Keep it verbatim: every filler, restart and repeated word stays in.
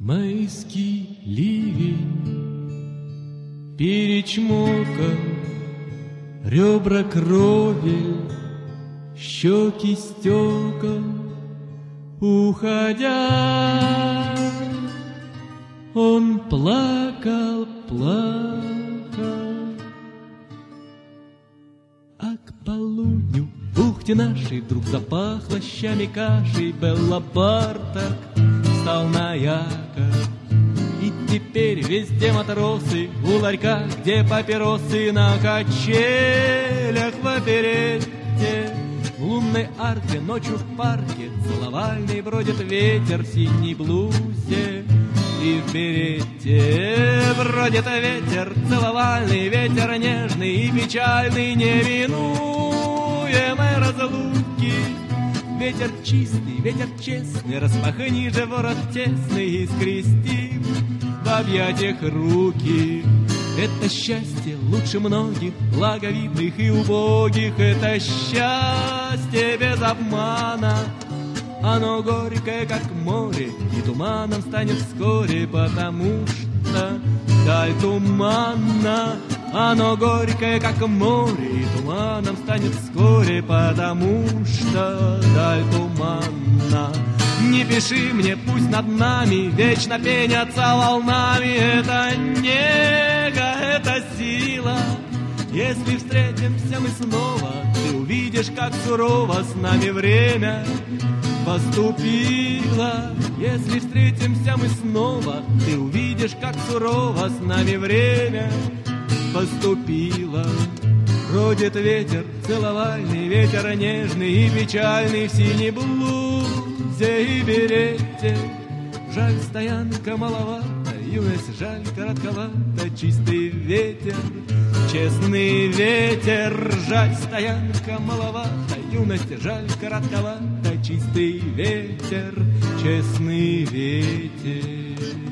Майский ливень перечмокал ребра крови, щеки стекол, уходя. Он плакал, плакал. А к полудню в бухте нашей вдруг запахло щами кашей. Беллабартак стал на якорь. И теперь везде матросы, у ларька, где папиросы, на качелях в оперетте. В лунной арке ночью в парке целовальный бродит ветер в синей блузе и в берете. Бродит ветер целовальный, ветер нежный и печальный, невинуемой разлуки. Ветер чистый, ветер честный, распахни же ворот тесный и скрести в объятиях руки. Это счастье лучше многих, благовидных и убогих. Это счастье без обмана. Оно горькое, как море, и туманом станет вскоре, потому что даль туманна. Оно горькое, как море, и туманом станет вскоре, потому что даль туманна. Не пиши мне, пусть над нами вечно пенятся волнами. Это нега, это сила. Если встретимся мы снова, ты увидишь, как сурово с нами время поступило. Если встретимся мы снова, ты увидишь, как сурово с нами время поступило. Бродит ветер целовальный, ветер нежный и печальный в синей блузе и берете. Жаль, стоянка маловато, юность, жаль, коротковато, чистый ветер, честный ветер. Жаль, стоянка маловато, юность, жаль, коротковато, чистый ветер, честный ветер.